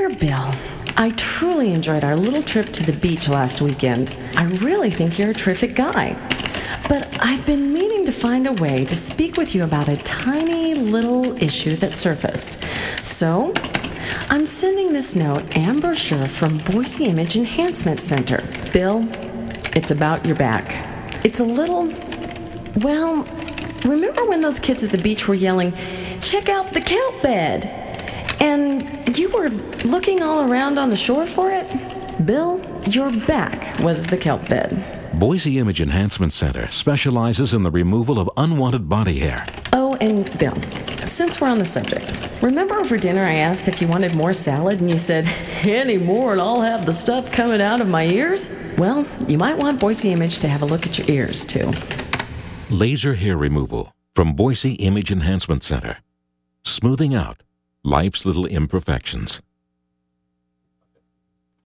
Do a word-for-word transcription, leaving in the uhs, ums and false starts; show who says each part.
Speaker 1: Dear Bill, I truly enjoyed our little trip to the beach last weekend. I really think you're a terrific guy. But I've been meaning to find a way to speak with you about a tiny little issue that surfaced. So, I'm sending this note and brochure from Boise Image Enhancement Center. Bill, it's about your back. It's a little, well, remember when those kids at the beach were yelling, "Check out the kelp bed," and you were looking all around on the shore for it? Bill, your back was the kelp bed.
Speaker 2: Boise Image Enhancement Center specializes in the removal of unwanted body hair.
Speaker 1: Oh, and Bill, since we're on the subject, remember over dinner I asked if you wanted more salad and you said, "Any more and I'll have the stuff coming out of my ears"? Well, you might want Boise Image to have a look at your ears, too.
Speaker 2: Laser hair removal from Boise Image Enhancement Center. Smoothing out life's little imperfections.